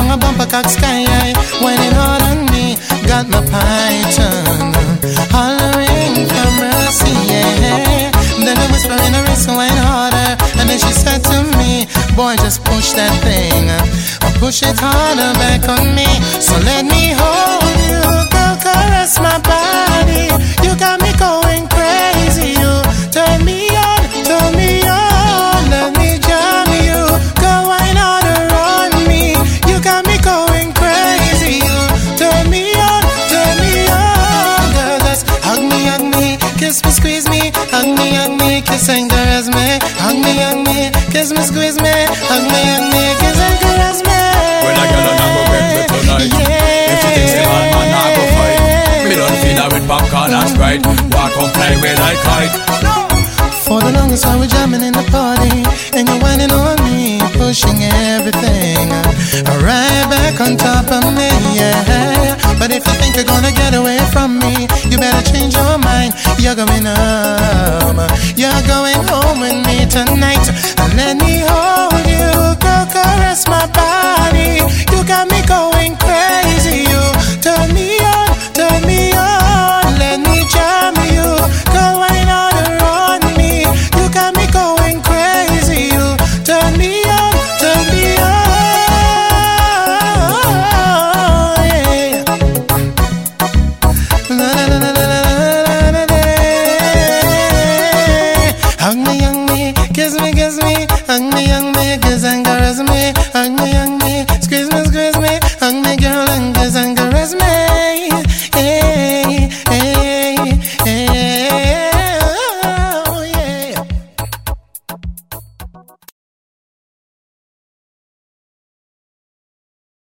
down a bumper cock sky high, whining hard on me. Got my python hollering for mercy, yeah. Then I whisper in her wrist and wine harder, and then she said to me, boy, just push that thing, or push it harder back on me. So let me hold you, girl, caress my body. You got me going crazy, you turn me on, turn me on. Let me jam you, go wine harder on me. You got me going crazy, you turn me on, girl, just hug me, kiss me, squeeze me, hug me, kiss and caress me, hug me, kiss me, squeeze me, hug me, kiss and caress me. When I get on, I go bed with tonight. Yeah. If you think say man, I go fight. Me don't feel that with popcorn and Sprite. Walk on fly with I kite. For the longest time we're jamming in the party, and you're whining on me, pushing everything right back on top of me, yeah. But if you think you're gonna get away from me, you better change your mind. You're going home, you're going home with me tonight. And let me hold you, girl, caress my body.